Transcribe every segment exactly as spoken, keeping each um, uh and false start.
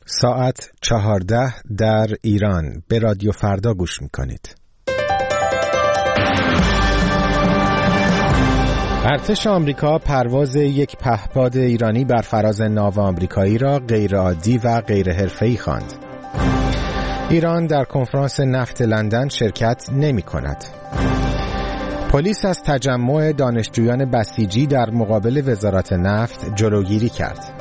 ساعت چهارده در ایران. به رادیو فردا گوش میکنید. ارتش آمریکا پرواز یک پهپاد ایرانی بر فراز ناو آمریکایی را غیرعادی و غیرحرفه‌ای خواند. ایران در کنفرانس نفت لندن شرکت نمی کند. پلیس از تجمع دانشجویان بسیجی در مقابل وزارت نفت جلوگیری کرد.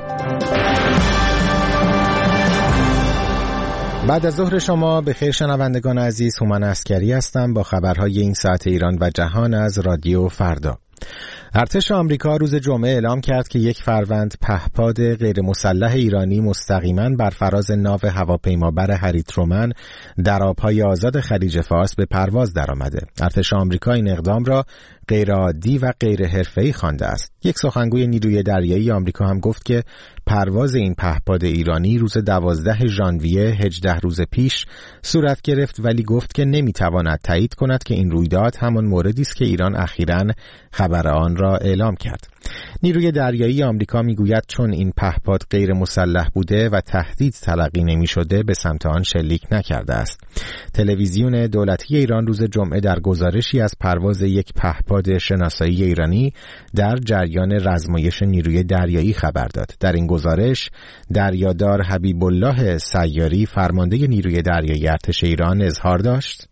بعد از ظهر شما به خیر شنوندگان عزیز، هومن عسکری هستم با خبرهای این ساعت ایران و جهان از رادیو فردا. ارتش آمریکا روز جمعه اعلام کرد که یک فروند پهپاد غیر مسلح ایرانی مستقیما بر فراز ناو هواپیمابر هری ترومن در آبهای آزاد خلیج فارس به پرواز درآمده. ارتش آمریکا این اقدام را غیرعادی و غیر حرفه‌ای خوانده است. یک سخنگوی نیروی دریایی آمریکا هم گفت که پرواز این پهپاد ایرانی روز دوازده ژانویه هجده روز پیش صورت گرفت، ولی گفت که نمیتواند تایید کند که این رویداد همان موردی است که ایران اخیراً خبر آن را اعلام کرد. نیروی دریایی آمریکا میگوید چون این پهپاد غیر مسلح بوده و تهدید تلقی نمی شده به سمت آن شلیک نکرده است. تلویزیون دولتی ایران روز جمعه در گزارشی از پرواز یک پهپاد شناسایی ایرانی در جریان رزمایش نیروی دریایی خبر داد. در این گزارش دریادار حبیب الله سیاری فرمانده نیروی دریایی ارتش ایران اظهار داشت: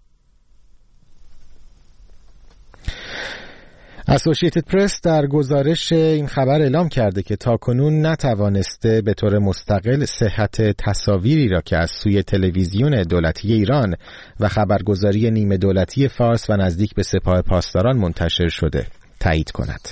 اسوسییتد پرس در گزارش این خبر اعلام کرده که تاکنون نتوانسته به طور مستقل صحت تصاویری را که از سوی تلویزیون دولتی ایران و خبرگزاری نیمه دولتی فارس و نزدیک به سپاه پاسداران منتشر شده تایید کند.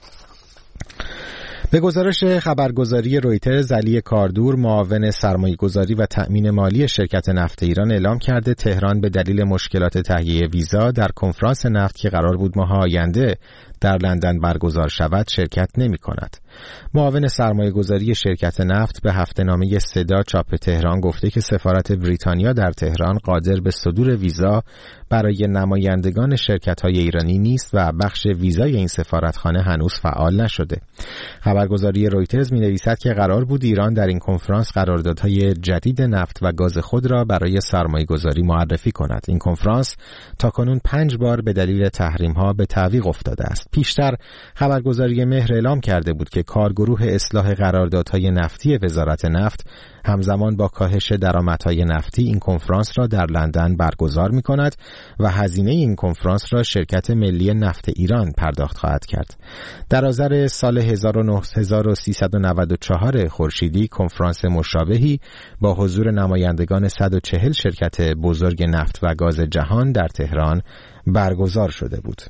به گزارش خبرگزاری رویترز، علی کاردور معاون سرمایه‌گذاری و تأمین مالی شرکت نفت ایران اعلام کرده تهران به دلیل مشکلات تهیه ویزا در کنفرانس نفت که قرار بود ماه آینده در لندن برگزار شود شرکت نمی کند. معاون سرمایه‌گذاری شرکت نفت به هفته‌نامه صدا چاپ تهران گفته که سفارت بریتانیا در تهران قادر به صدور ویزا برای نمایندگان شرکت‌های ایرانی نیست و بخش ویزای این سفارتخانه هنوز فعال نشده. خبرگزاری رویترز می‌نویسد که قرار بود ایران در این کنفرانس قراردادهای جدید نفت و گاز خود را برای سرمایه‌گذاری معرفی کند. این کنفرانس تاکنون پنج بار به دلیل تحریم‌ها به تعویق افتاده است. پیشتر خبرگزاری مهر اعلام کرده بود که کارگروه اصلاح قراردادهای نفتی وزارت نفت همزمان با کاهش درآمدهای نفتی این کنفرانس را در لندن برگزار می‌کند و هزینه این کنفرانس را شرکت ملی نفت ایران پرداخت خواهد کرد. در آذر سال هزار و سیصد و نود و چهار خورشیدی کنفرانس مشابهی با حضور نمایندگان صد و چهل شرکت بزرگ نفت و گاز جهان در تهران برگزار شده بود.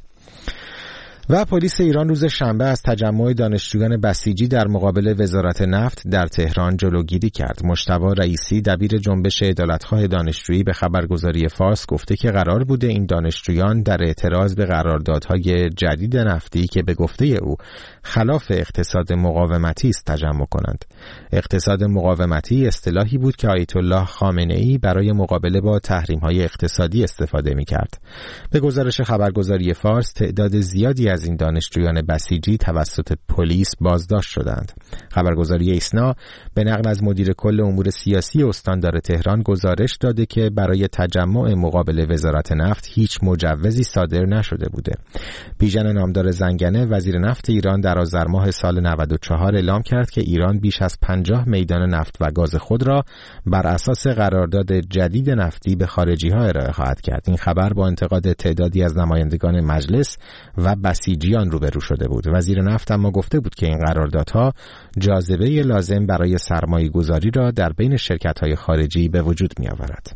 و پلیس ایران روز شنبه از تجمع دانشجویان بسیجی در مقابل وزارت نفت در تهران جلوگیری کرد. مجتبی رئیسی دبیر جنبش عدالتخواه دانشجویی به خبرگزاری فارس گفته که قرار بوده این دانشجویان در اعتراض به قراردادهای جدید نفتی که به گفته او خلاف اقتصاد مقاومتی است تجمع کنند. اقتصاد مقاومتی اصطلاحی بود که آیت الله خامنه‌ای برای مقابله با تحریم‌های اقتصادی استفاده می‌کرد. به گزارش خبرگزاری فارس تعداد زیادی از این دانشجویان بسیجی توسط پلیس بازداشت شدند. خبرگزاری ایسنا به نقل از مدیر کل امور سیاسی استاندار تهران گزارش داده که برای تجمع مقابل وزارت نفت هیچ مجوزی صادر نشده بوده. بیژن نامدار زنگنه وزیر نفت ایران در آذر ماه سال نود و چهار اعلام کرد که ایران بیش از پنجاه میدان نفت و گاز خود را بر اساس قرارداد جدید نفتی به خارجی‌ها ارائه خواهد کرد. این خبر با انتقاد تعدادی از نمایندگان مجلس و بسیجیان روبرو شده بود. وزیر نفت اما گفته بود که این قراردادها جاذبه لازم برای سرمایه‌گذاری را در بین شرکت‌های خارجی به وجود می‌آورد.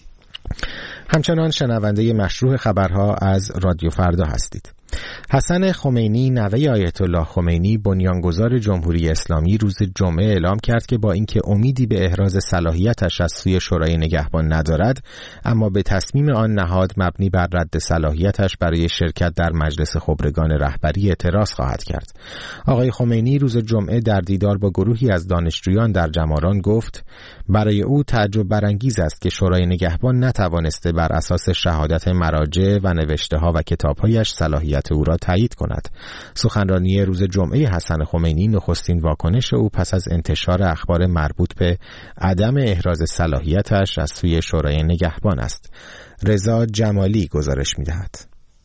همچنان شنونده مشروع خبرها از رادیو فردا هستید. حسن خمینی نوه آیت الله خمینی بنیانگذار جمهوری اسلامی روز جمعه اعلام کرد که با اینکه امیدی به احراز صلاحیتش از سوی شورای نگهبان ندارد، اما به تصمیم آن نهاد مبنی بر رد صلاحیتش برای شرکت در مجلس خبرگان رهبری اعتراض خواهد کرد. آقای خمینی روز جمعه در دیدار با گروهی از دانشجویان در جماران گفت برای او تعجب برانگیز است که شورای نگهبان نتوانسته بر اساس شهادت مراجع و نوشته‌ها و کتاب‌هایش صلاحیت اظهارات او را تایید کند. سخنرانی روز جمعه حسن خمینی نخستین واکنش او پس از انتشار اخبار مربوط به عدم احراز صلاحیتش از سوی شورای نگهبان است. رضا جمالی گزارش می‌دهد.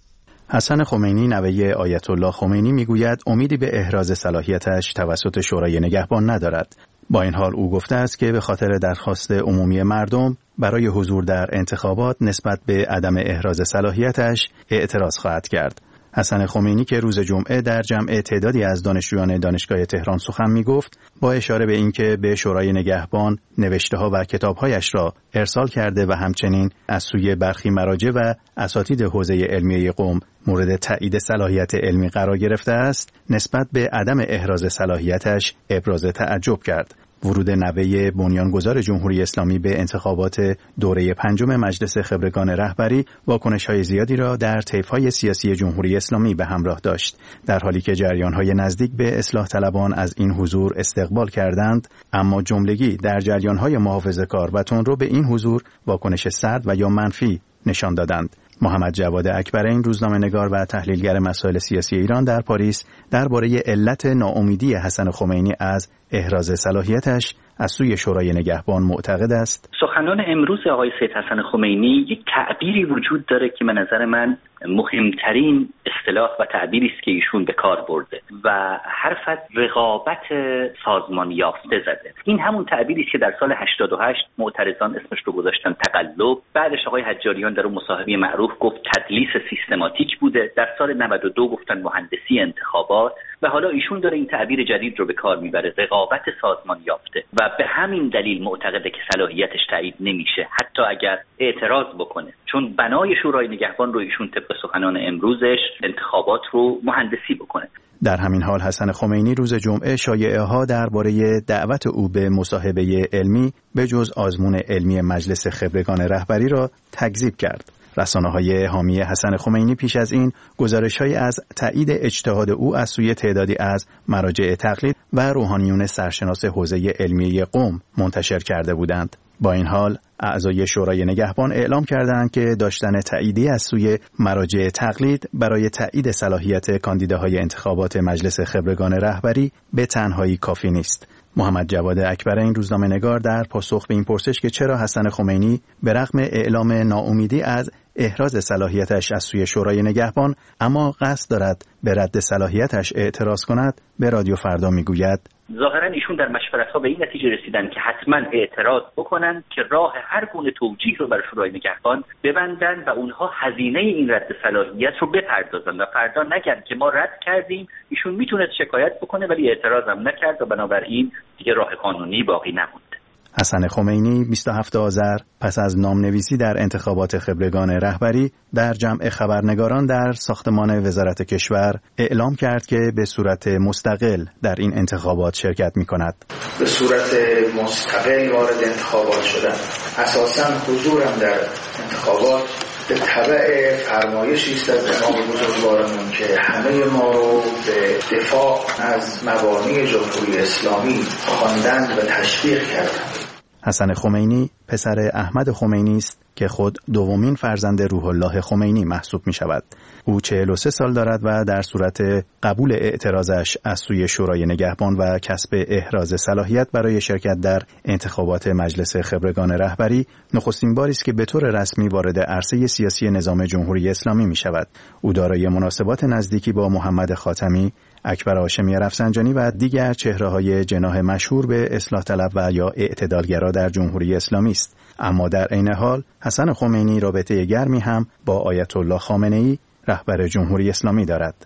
حسن خمینی نوه آیت الله خمینی میگوید امیدی به احراز صلاحیتش توسط شورای نگهبان ندارد. با این حال او گفته است که به خاطر درخواست عمومی مردم برای حضور در انتخابات نسبت به عدم احراز صلاحیتش اعتراض خواهد کرد. حسن خمینی که روز جمعه در جمع تعدادی از دانشجویان دانشگاه تهران سخن می‌گفت، با اشاره به اینکه به شورای نگهبان نوشته‌ها و کتاب‌هایش را ارسال کرده و همچنین از سوی برخی مراجع و اساتید حوزه علمیه قم مورد تایید صلاحیت علمی قرار گرفته است، نسبت به عدم احراز صلاحیتش ابراز تعجب کرد. ورود نوه بنیانگذار جمهوری اسلامی به انتخابات دوره پنجم مجلس خبرگان رهبری واکنش‌های زیادی را در طیف‌های سیاسی جمهوری اسلامی به همراه داشت، در حالی که جریان‌های نزدیک به اصلاح طلبان از این حضور استقبال کردند، اما جملگی در جریان‌های محافظه‌کار و تندرو به این حضور واکنش سرد و یا منفی نشان دادند. محمد جواد اکبرین، روزنامه‌نگار و تحلیلگر مسائل سیاسی ایران در پاریس، درباره علت ناامیدی حسن خمینی از احراز صلاحیتش از سوی شورای نگهبان معتقد است. سخنان امروز آقای سید حسن خمینی یک تعبیری وجود داره که به نظر من مهمترین اصطلاح و تعبیری است که ایشون به کار برده و حرف از رقابت سازمان یافته زده. این همون تعبیری است که در سال هشتاد و هشت معترضان اسمش رو گذاشتن تقلب، بعدش آقای حجاریان در اون مصاحبه معروف گفت تدلیس سیستماتیک بوده، در سال نود و دو گفتن مهندسی انتخابات و حالا ایشون داره این تعبیر جدید رو به کار میبره، رقابت سازمان یافته، و به همین دلیل معتقده که صلاحیتش تایید نمیشه حتی اگر اعتراض بکنه، چون بنای شورای نگهبان رو ایشون طبق سخنان امروزش انتخابات رو مهندسی بکنه. در همین حال حسن خمینی روز جمعه شایعه‌ها درباره دعوت او به مصاحبه علمی به جز آزمون علمی مجلس خبرگان رهبری را تکذیب کرد. رسانه‌های حامی حسن خمینی پیش از این گزارش‌هایی از تایید اجتهاد او از سوی تعدادی از مراجع تقلید و روحانیون سرشناس حوزه علمیه قم منتشر کرده بودند. با این حال اعضای شورای نگهبان اعلام کردند که داشتن تاییدی از سوی مراجع تقلید برای تایید صلاحیت کاندیداهای انتخابات مجلس خبرگان رهبری به تنهایی کافی نیست. محمد جواد اکبرین، روزنامه‌نگار، در پاسخ به این پرسش که چرا حسن خمینی به رغم اعلام ناامیدی از احراز صلاحیتش از سوی شورای نگهبان اما قصد دارد به رد صلاحیتش اعتراض کند، به رادیو فردا میگوید ظاهرا ایشون در مشورت‌ها به این نتیجه رسیدن که حتما اعتراض بکنن که راه هر گونه توجیه رو برای شورای نگهبان ببندن و اونها هزینه این رد صلاحیت رو بپردازن و فردا نگن که ما رد کردیم، ایشون میتونه شکایت بکنه ولی اعتراض هم نکرد و بنابراین دیگه راه قانونی باقی نموند. حسن خمینی بیست و هفتم آذر پس از نامنویسی در انتخابات خبرگان رهبری در جمع خبرنگاران در ساختمان وزارت کشور اعلام کرد که به صورت مستقل در این انتخابات شرکت می کند. به صورت مستقل وارد انتخابات شدن، اساساً حضورم در انتخابات به تبع فرمایشی است از امام بزرگوارمون که همه ما رو به دفاع از مبانی جمهوری اسلامی خواندند و تشویق کردند. حسن خمینی پسر احمد خمینی است که خود دومین فرزند روح الله خمینی محسوب می شود. او چهل و سه سال دارد و در صورت قبول اعتراضش از سوی شورای نگهبان و کسب احراز صلاحیت برای شرکت در انتخابات مجلس خبرگان رهبری نخستین باری است که به طور رسمی وارد عرصه سیاسی نظام جمهوری اسلامی می شود. او دارای مناسبات نزدیکی با محمد خاتمی، اکبر هاشمی رفسنجانی و دیگر چهره‌های جناح مشهور به اصلاح طلب و یا اعتدالگرا در جمهوری اسلامی است. اما در عین حال حسن خمینی رابطه گرمی هم با آیت الله خامنه‌ای رهبر جمهوری اسلامی دارد.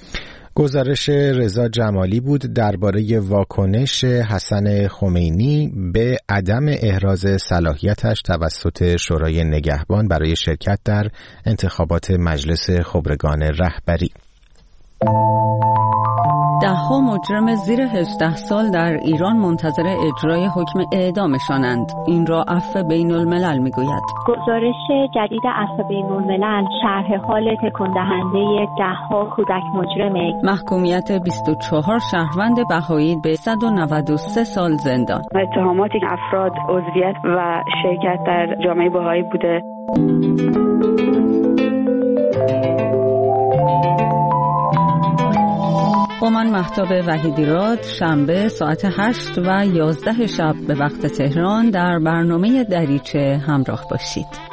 گزارش رضا جمالی بود درباره واکنش حسن خمینی به عدم احراز صلاحیتش توسط شورای نگهبان برای شرکت در انتخابات مجلس خبرگان رهبری. ده‌ها مجرم زیر هجده سال در ایران منتظر اجرای حکم اعدامشانند. این را عفو بین الملل میگوید. گزارش جدید عفو بین الملل شرح حال تکان دهنده ده‌ها کودک مجرم. محکومیت بیست و چهار شهروند بهایی به صد و نود و سه سال زندان. اتهاماتی افراد عضویت و شرکت در جامعه بهایی بوده. با من مهتاب وحیدیراد شنبه ساعت هشت و یازده شب به وقت تهران در برنامه دریچه همراه باشید.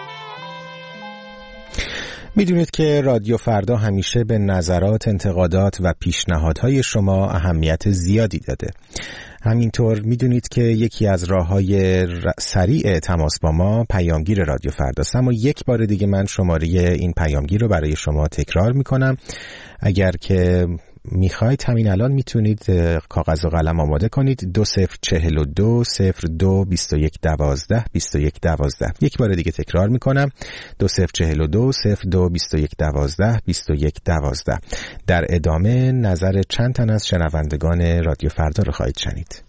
میدونید که رادیو فردا همیشه به نظرات، انتقادات و پیشنهادهای شما اهمیت زیادی داده. همینطور میدونید که یکی از راه‌های سریع تماس با ما پیامگیر رادیو فرداست. اما یک بار دیگه من شماره این پیامگیر رو برای شما تکرار میکنم. اگر که میخواید همین الان میتونید کاغذ و قلم آماده کنید. دو صفر چهل و دو صفر دو بیست و یک دوازده بیست و یک دوازده. یک بار دیگه تکرار میکنم. دو صفر چهل و دو صفر دو بیست و یک دوازده بیست و یک دوازده. در ادامه نظر چند تن از شنوندگان رادیو فردا رو خواهید شنید.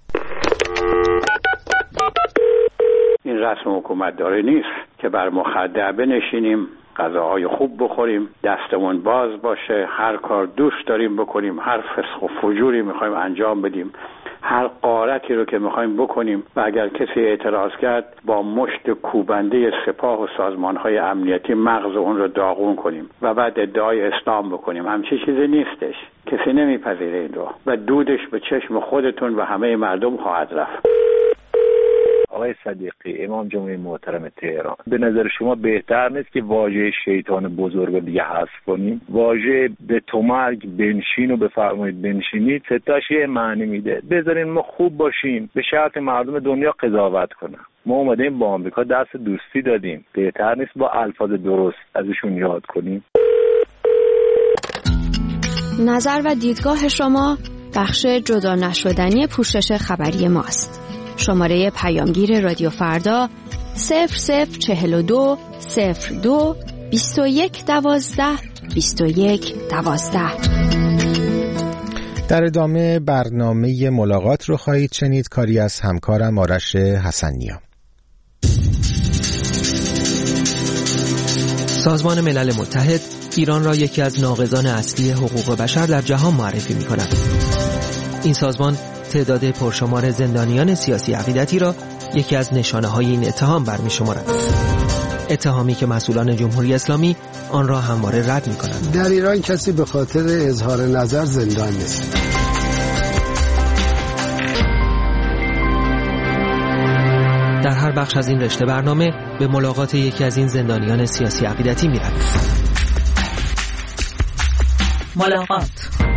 این رسم حکومت داره نیست که بر مخدر بنشینیم، غذاهای خوب بخوریم، دستمون باز باشه، هر کار دوست داریم بکنیم، هر فسق و فجوری میخوایم انجام بدیم، هر غارتی رو که میخوایم بکنیم و اگر کسی اعتراض کرد با مشت کوبنده سپاه و سازمانهای امنیتی مغز اون رو داغون کنیم و بعد ادعای اسلام بکنیم. همچین چیزی نیستش. کسی نمیپذیره این رو و دودش به چشم خودتون و همه مردم خواهد رفت. آقای صدیقی، امام جمعه محترم تهران، به نظر شما بهتر نیست که واژه شیطان بزرگ رو دیگه حذف کنیم؟ واژه به تو مرگ بنشین و بفرمایید بنشینید ستاش یه معنی میده. بذارین ما خوب باشیم، به شرط مردم دنیا قضاوت کنن. ما اومدیم با آمریکا دست دوستی دادیم، بهتر نیست با الفاظ درست ازشون یاد کنیم؟ نظر و دیدگاه شما بخش جدا نشدنی پوشش خبری ماست. شماره پیامگیر رادیو فردا صفر صفر چهل و دو صفر دو بیست و یک دوازده بیست و یک دوازده. در ادامه برنامه ملاقات رو خواهید شنید، کاری از همکارم آرش حسنیا. سازمان ملل متحد ایران را یکی از ناقضان اصلی حقوق بشر در جهان معرفی می کند. این سازمان تعداد پرشمار زندانیان سیاسی عقیدتی را یکی از نشانه‌های این اتهام برمی شمارد. اتهامی که مسئولان جمهوری اسلامی آن را همواره رد می کنند. در ایران کسی به خاطر اظهار نظر زندان نیست. در هر بخش از این رشته برنامه به ملاقات یکی از این زندانیان سیاسی عقیدتی می رویم. ملاقات.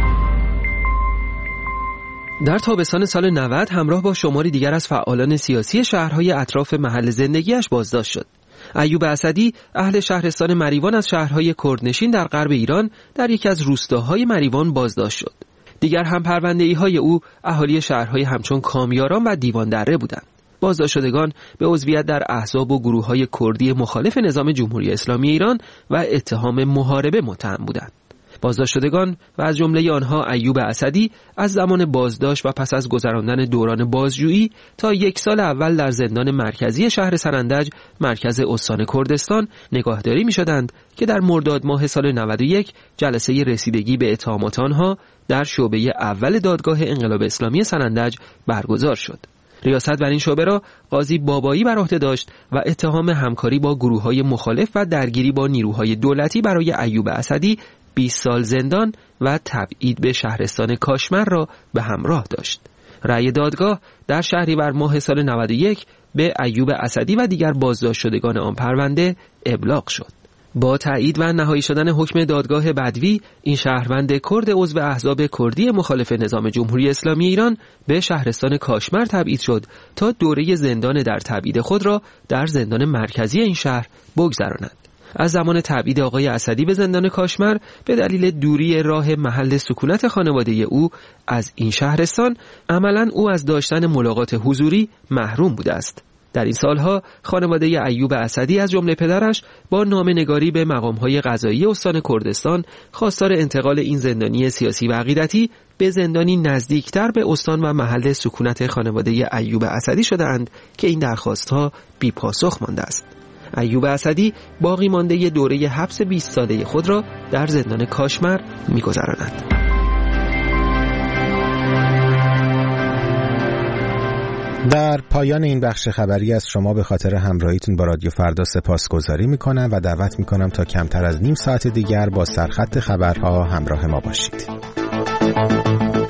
در تابستان سال نود همراه با شماری دیگر از فعالان سیاسی شهرهای اطراف محل زندگیش بازداشت شد. ایوب اسدی اهل شهرستان مریوان از شهرهای کردنشین در غرب ایران در یکی از روستاهای مریوان بازداشت شد. دیگر هم پرونده‌ای‌های او اهالی شهرهای همچون کامیاران و دیوان دره بودند. بازداشت شدگان به عضویت در احزاب و گروه‌های کردی مخالف نظام جمهوری اسلامی ایران و اتهام محاربه متهم بودند. بازداشت شدگان و از جمله آنها ایوب اسدی از زمان بازداشت و پس از گذراندن دوران بازجویی تا یک سال اول در زندان مرکزی شهر سرندج مرکز استان کردستان نگاهداری می‌شدند که در مرداد ماه سال نود و یک جلسه رسیدگی به اتهامات آنها در شعبه اول دادگاه انقلاب اسلامی سرندج برگزار شد. ریاست بر این شعبه را قاضی بابایی بر عهده داشت و اتهام همکاری با گروه‌های مخالف و درگیری با نیروهای دولتی برای ایوب اسدی بیست سال زندان و تبعید به شهرستان کاشمر را به همراه داشت. رأی دادگاه در شهریور ماه سال نود و یک به ایوب اسدی و دیگر بازداشت شدگان آن پرونده ابلاغ شد. با تایید و نهایی شدن حکم دادگاه بدوی، این شهروند کرد عضو احزاب کردی مخالف نظام جمهوری اسلامی ایران به شهرستان کاشمر تبعید شد تا دوره زندان در تبعید خود را در زندان مرکزی این شهر بگذراند. از زمان تبعید آقای اسدی به زندان کاشمر به دلیل دوری راه محل سکونت خانواده او از این شهرستان، عملاً او از داشتن ملاقات حضوری محروم بوده است. در این سالها خانواده ایوب اسدی از جمله پدرش با نامه‌نگاری به مقام‌های قضایی استان کردستان خواستار انتقال این زندانی سیاسی و عقیدتی به زندانی نزدیکتر به استان و محل سکونت خانواده ایوب اسدی شده‌اند که این درخواست‌ها بی‌پاسخ مانده است. ایوب اسدی باقی مانده دوره حبس بیست ساله خود را در زندان کاشمر می‌گذراند. در پایان این بخش خبری از شما به خاطر همراهیتون با رادیو فردا سپاسگزاری میکنم و دعوت میکنم تا کمتر از نیم ساعت دیگر با سرخط خبرها همراه ما باشید. بدید.